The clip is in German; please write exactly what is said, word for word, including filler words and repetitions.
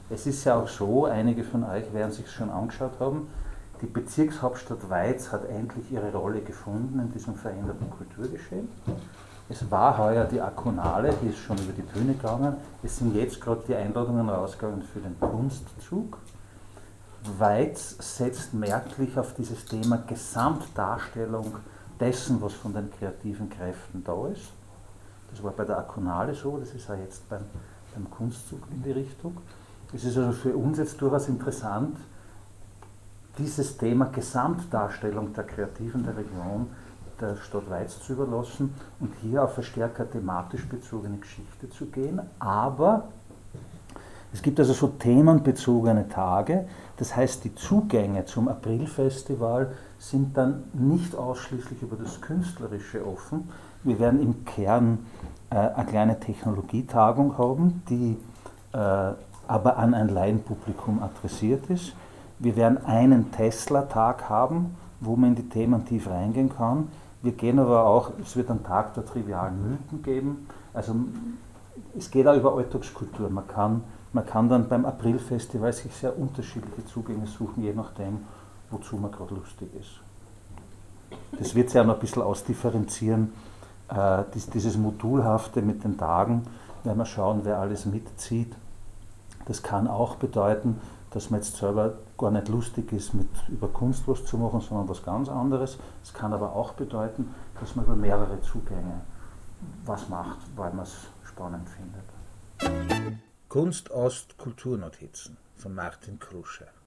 Es ist ja auch so, einige von euch werden sich schon angeschaut haben, die Bezirkshauptstadt Weiz hat endlich ihre Rolle gefunden in diesem veränderten Kulturgeschehen. Es war heuer die Akonale, die ist schon über die Bühne gegangen. Es sind jetzt gerade die Einladungen rausgegangen für den Kunstzug. Weiz setzt merklich auf dieses Thema Gesamtdarstellung dessen, was von den kreativen Kräften da ist. Das war bei der Akonale so, das ist auch jetzt beim, beim Kunstzug in die Richtung. Es ist also für uns jetzt durchaus interessant, dieses Thema Gesamtdarstellung der Kreativen der Region der Stadt Weiz zu überlassen und hier auf eine stärker thematisch bezogene Geschichte zu gehen. Aber es gibt also so themenbezogene Tage, das heißt, die Zugänge zum Aprilfestival sind dann nicht ausschließlich über das Künstlerische offen. Wir werden im Kern äh, eine kleine Technologietagung haben, die äh, aber an ein Laienpublikum adressiert ist. Wir werden einen Tesla-Tag haben, wo man in die Themen tief reingehen kann. Wir gehen aber auch, es wird einen Tag der trivialen Mythen geben. Also es geht auch über Alltagskultur. Man kann, man kann dann beim Aprilfestival sich sehr unterschiedliche Zugänge suchen, je nachdem, wozu man gerade lustig ist. Das wird sich auch noch ein bisschen ausdifferenzieren, äh, dieses Modulhafte mit den Tagen, wenn wir schauen, wer alles mitzieht. Das kann auch bedeuten, dass man jetzt selber gar nicht lustig ist, mit über Kunst was zu machen, sondern was ganz anderes. Es kann aber auch bedeuten, dass man über mehrere Zugänge was macht, weil man es spannend findet. Kunst Ost Kulturnotizen von Martin Krusche.